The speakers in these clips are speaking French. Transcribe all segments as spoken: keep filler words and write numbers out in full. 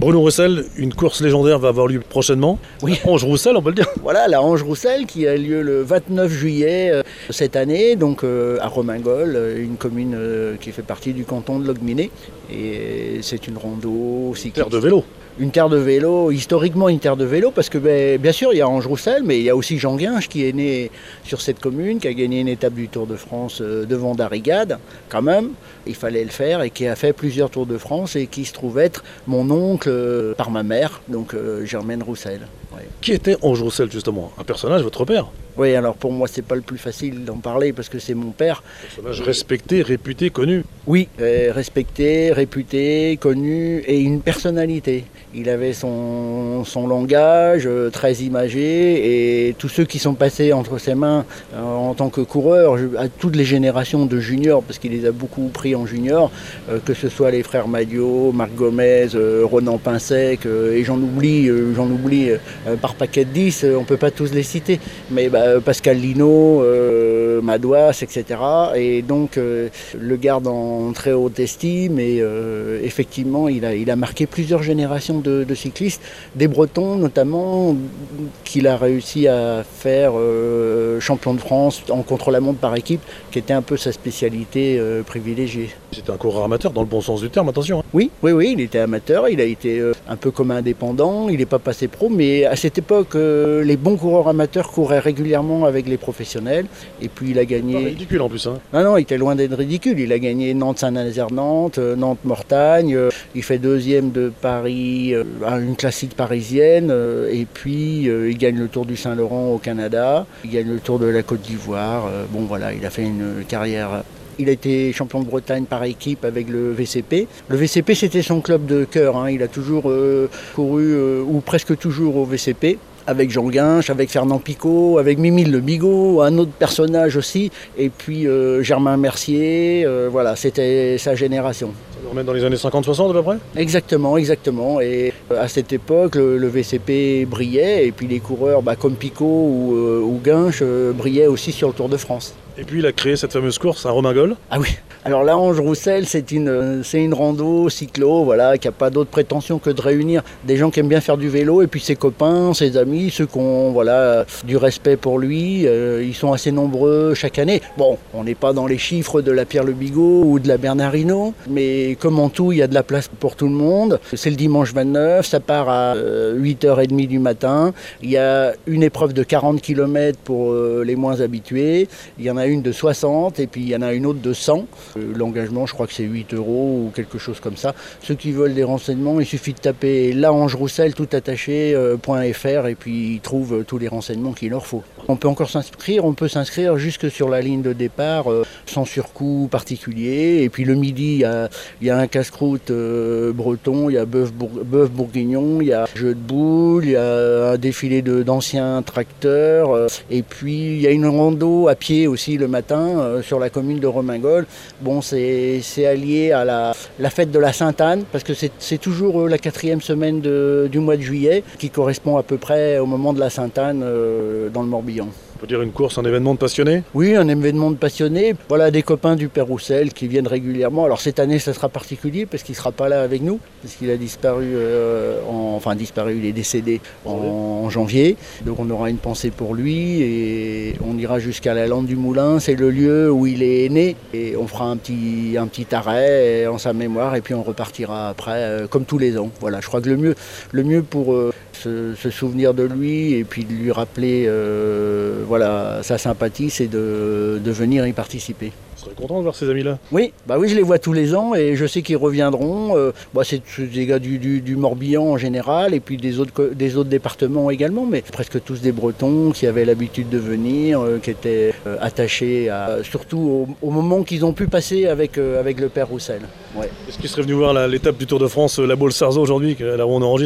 Bruno Roussel, une course légendaire va avoir lieu prochainement. Oui. Ange-Roussel, on peut le dire. Voilà, la Ange-Roussel qui a lieu le vingt-neuf juillet euh, cette année, donc euh, à Romingol, une commune euh, qui fait partie du canton de Logminé. Et c'est une rando cycliste. Terre de vélo. Une terre de vélo, historiquement une terre de vélo, parce que ben, bien sûr il y a Ange-Roussel, mais il y a aussi Jean Guinche qui est né sur cette commune, qui a gagné une étape du Tour de France euh, devant Darrigade, quand même, il fallait le faire, et qui a fait plusieurs Tours de France, et qui se trouve être mon oncle euh, par ma mère, donc euh, Germaine Roussel. Ouais. Qui était Ange-Roussel justement? Un personnage, votre père? Oui, alors pour moi c'est pas le plus facile d'en parler, parce que c'est mon père. Un personnage respecté, réputé, connu. Oui, euh, respecté, réputé, connu, et une personnalité. Il avait son, son langage euh, très imagé, et tous ceux qui sont passés entre ses mains euh, en tant que coureur, je, à toutes les générations de juniors, parce qu'il les a beaucoup pris en junior, euh, que ce soit les frères Madio, Marc Gomez, euh, Ronan Pinsec, euh, et j'en oublie, euh, j'en oublie euh, par paquet de dix, euh, on ne peut pas tous les citer, mais bah, Pascal Lino, euh, Madouas, et cetera. Et donc euh, le garde en très haute estime, et euh, effectivement il a, il a marqué plusieurs générations De, de cyclistes, des Bretons notamment, qu'il a réussi à faire euh, champion de France en contre-la-montre par équipe, qui était un peu sa spécialité euh, privilégiée. C'était un coureur amateur dans le bon sens du terme, attention. Hein. Oui, oui, oui, il était amateur, il a été euh, un peu comme indépendant, il n'est pas passé pro, mais à cette époque, euh, les bons coureurs amateurs couraient régulièrement avec les professionnels, et puis il a gagné... Pas ridicule en plus. Hein. Non, non, il était loin d'être ridicule, il a gagné Nantes-Saint-Nazaire-Nantes, euh, Nantes-Mortagne, euh, il fait deuxième de Paris, une classique parisienne, et puis euh, il gagne le Tour du Saint-Laurent au Canada, il gagne le Tour de la Côte d'Ivoire. Bon voilà, il a fait une carrière. Il a été champion de Bretagne par équipe avec le V C P. Le V C P, c'était son club de cœur, hein. Il a toujours euh, couru, euh, ou presque toujours au V C P. Avec Jean Guinche, avec Fernand Picot, avec Mimile Le Bigot, un autre personnage aussi, et puis euh, Germain Mercier, euh, voilà, c'était sa génération. Ça nous remet dans les années cinquante soixante à peu près? Exactement, exactement, et à cette époque, le, le V C P brillait, et puis les coureurs bah, comme Picot ou, euh, ou Guinche euh, brillaient aussi sur le Tour de France. Et puis il a créé cette fameuse course à Romingol. Ah oui. Alors la Ange-Roussel, c'est une, c'est une rando cyclo, voilà, qui n'a pas d'autre prétention que de réunir des gens qui aiment bien faire du vélo, et puis ses copains, ses amis, ceux qui ont voilà, du respect pour lui. Euh, ils sont assez nombreux chaque année. Bon, on n'est pas dans les chiffres de la Pierre Le Bigot ou de la Bernard Hinault, mais comme en tout, il y a de la place pour tout le monde. C'est le dimanche vingt-neuf, ça part à euh, huit heures trente du matin. Il y a une épreuve de quarante kilomètres pour euh, les moins habitués. Il y en a une de soixante, et puis il y en a une autre de cent. L'engagement, je crois que c'est huit euros ou quelque chose comme ça. Ceux qui veulent des renseignements, il suffit de taper La Ange-Roussel tout attaché euh, .fr, et puis ils trouvent euh, tous les renseignements qu'il leur faut. On peut encore s'inscrire, on peut s'inscrire jusque sur la ligne de départ euh, sans surcoût particulier. Et puis le midi, il y a, il y a un casse-croûte euh, breton, il y a bœuf, bour, bœuf bourguignon, il y a jeu de boules, il y a un défilé de, d'anciens tracteurs. Euh, et puis il y a une rando à pied aussi le matin euh, sur la commune de Romingol. Bon, c'est, c'est allié à la, la fête de la Sainte-Anne, parce que c'est, c'est toujours euh, la quatrième semaine de, du mois de juillet, qui correspond à peu près au moment de la Sainte-Anne euh, dans le Morbihan. On peut dire une course, un événement de passionnés? Oui, un événement de passionnés. Voilà des copains du Père Roussel qui viennent régulièrement. Alors cette année, ça sera particulier parce qu'il ne sera pas là avec nous, parce qu'il a disparu, euh, en, enfin disparu, il est décédé en, en janvier. Donc on aura une pensée pour lui, et on ira jusqu'à la Lande du Moulin. C'est le lieu où il est né, et on fera un petit, un petit arrêt en sa mémoire, et puis on repartira après, euh, comme tous les ans. Voilà, je crois que le mieux, le mieux pour euh, se, se souvenir de lui, et puis de lui rappeler euh, voilà, sa sympathie, c'est de, de venir y participer. Vous serez content de voir ces amis-là? Oui, bah oui, je les vois tous les ans, et je sais qu'ils reviendront. Euh, bah c'est des gars du, du, du Morbihan en général, et puis des autres, des autres départements également, mais presque tous des Bretons qui avaient l'habitude de venir, euh, qui étaient euh, attachés à, surtout au, au moment qu'ils ont pu passer avec, euh, avec le Père Roussel. Ouais. Est-ce qu'ils seraient venus voir la, l'étape du Tour de France, la Baule-Sarzeau aujourd'hui, là où on enregistre?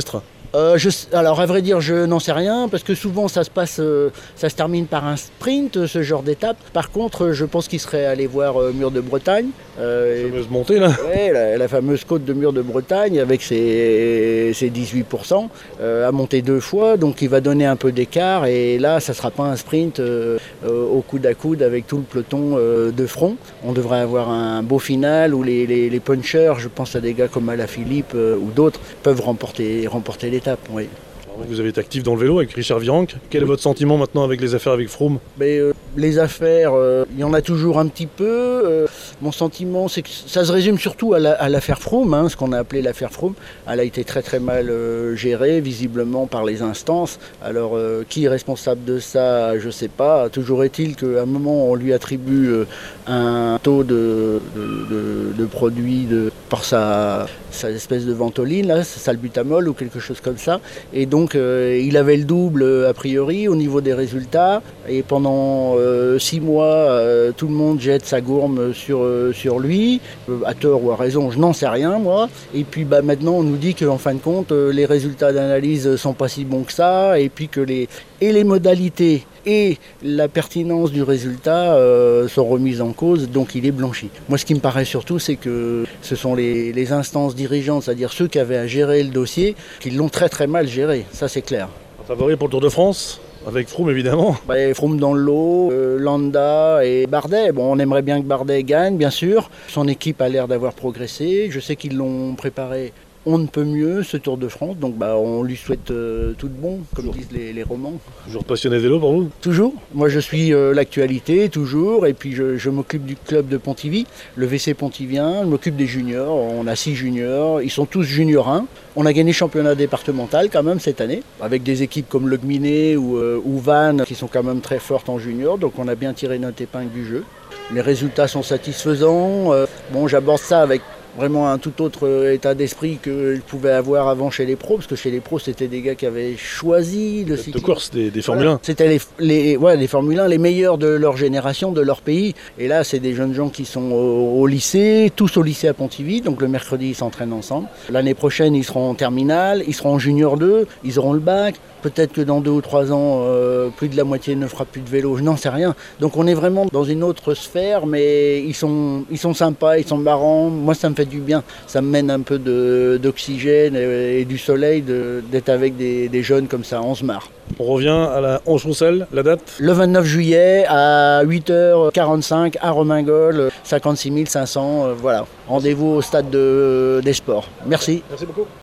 Euh, je, alors à vrai dire, je n'en sais rien parce que souvent ça se passe, euh, ça se termine par un sprint, ce genre d'étape. Par contre, je pense qu'il serait allé voir euh, Mur de Bretagne. Euh, la fameuse montée là. Ouais, la, la fameuse côte de Mur de Bretagne avec ses, ses dix-huit pour cent euh, à monter deux fois, donc il va donner un peu d'écart et là ça sera pas un sprint euh, euh, au coude à coude avec tout le peloton euh, de front. On devrait avoir un beau final où les, les, les punchers, je pense à des gars comme Alaphilippe euh, ou d'autres, peuvent remporter, remporter l'étape. Oui. Vous avez été actif dans le vélo avec Richard Virenque. Quel est votre sentiment maintenant avec les affaires avec Froome? Mais, euh, les affaires, euh, il y en a toujours un petit peu. Euh, mon sentiment, c'est que ça se résume surtout à, la, à l'affaire Froome, hein, ce qu'on a appelé l'affaire Froome. Elle a été très très mal euh, gérée, visiblement par les instances. Alors, euh, qui est responsable de ça, je ne sais pas. Toujours est-il qu'à un moment, on lui attribue euh, un taux de, de, de, de produit de, par sa, sa espèce de ventoline, là, salbutamol ou quelque chose comme ça. Et donc, euh, il avait le double a priori au niveau des résultats. Et pendant euh, six mois, euh, tout le monde jette sa gourme sur, euh, sur lui, euh, à tort ou à raison, je n'en sais rien moi. Et puis bah, maintenant, on nous dit qu'en fin de compte, euh, les résultats d'analyse sont pas si bons que ça, et puis que les, et les modalités et la pertinence du résultat euh, sont remises en cause, donc il est blanchi. Moi, ce qui me paraît surtout, c'est que ce sont les, les instances dirigeantes, c'est-à-dire ceux qui avaient à gérer le dossier, qui l'ont très très mal géré, ça c'est clair. Un favori pour le Tour de France? Avec Froome évidemment. Bah, Froome dans le lot, euh, Landa et Bardet. Bon, on aimerait bien que Bardet gagne, bien sûr. Son équipe a l'air d'avoir progressé. Je sais qu'ils l'ont préparé. On ne peut mieux ce Tour de France, donc bah, on lui souhaite euh, tout de bon, comme toujours. Disent les, les romans. Toujours passionné de vélo pour vous? Toujours. Moi je suis euh, l'actualité, toujours, et puis je, je m'occupe du club de Pontivy, le V C Pontivien, je m'occupe des juniors, on a six juniors, ils sont tous juniors un. On a gagné le championnat départemental quand même cette année, avec des équipes comme Le Gminé ou, euh, ou Vannes qui sont quand même très fortes en junior, donc on a bien tiré notre épingle du jeu. Les résultats sont satisfaisants, euh, bon j'aborde ça avec vraiment un tout autre état d'esprit que je pouvais avoir avant chez les pros, parce que chez les pros, c'était des gars qui avaient choisi le cyclisme. De course, des, des Formule voilà. un. C'était les, les, ouais, les Formule un, les meilleurs de leur génération, de leur pays. Et là, c'est des jeunes gens qui sont au, au lycée, tous au lycée à Pontivy, donc le mercredi, ils s'entraînent ensemble. L'année prochaine, ils seront en terminale, ils seront en junior deux, ils auront le bac. Peut-être que dans deux ou trois ans, euh, plus de la moitié ne fera plus de vélo, je n'en sais rien. Donc on est vraiment dans une autre sphère, mais ils sont, ils sont sympas, ils sont marrants. Moi, ça me fait du bien. Ça me mène un peu de, d'oxygène et, et du soleil de, d'être avec des, des jeunes comme ça. On se marre. On revient à la Anse-Roussel, la date? Le vingt-neuf juillet à huit heures quarante-cinq à Romingol, cinquante-six mille cinq cents. Euh, voilà. Rendez-vous au stade de, des sports. Merci. Merci beaucoup.